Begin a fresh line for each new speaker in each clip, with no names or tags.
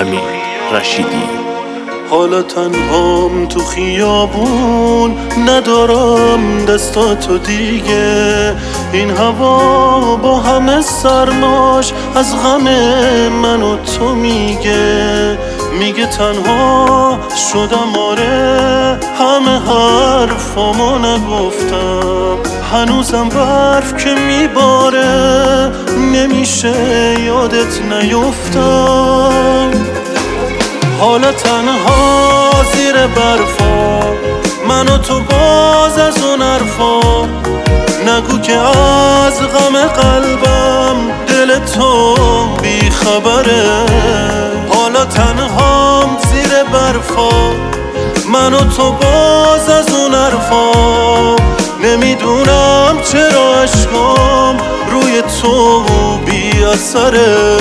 حمید رشیدی.
حالا تنهام تو خیابون، ندارم دستاتو دیگه. این هوا با همه سرماش از غم من و تو میگه تنها شدم، آره همه حرفامو نگفتم. هنوزم برف که میباره نمیشه یادت نیفتم. حالا تنها زیر برفا، من و تو باز از اون حرفا. نگو که از غم قلبم دل تو بی خبره. حالا تنهام زیر برفا، من و تو باز از اون حرفا. نمیدونم چرا عشقام روی تو بی اثره.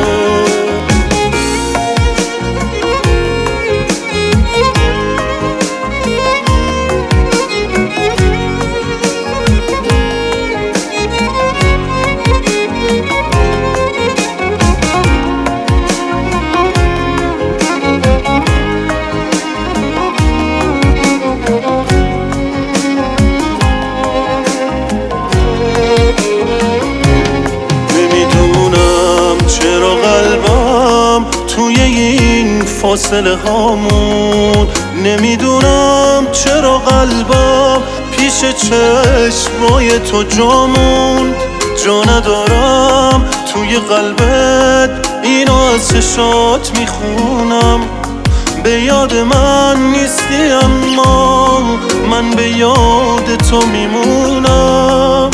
توی این فاصله هامون، نمیدونم چرا قلبم پیش چشمای تو جامون. جا ندارم توی قلبت، اینو از چشات میخونم. به یاد من نیستی اما من به یاد تو میمونم.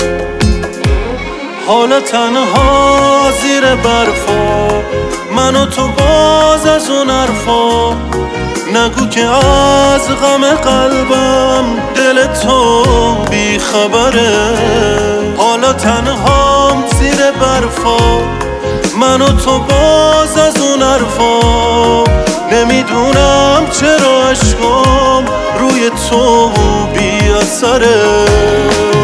حالا تنها زیر برفا، من و تو باز از اون حرفا. نگو که از غم قلبم دل تو بی خبره. حالا تنهام زیر برفا، من و تو باز از اون حرفا. نمیدونم چرا عشقام روی تو بی اثره.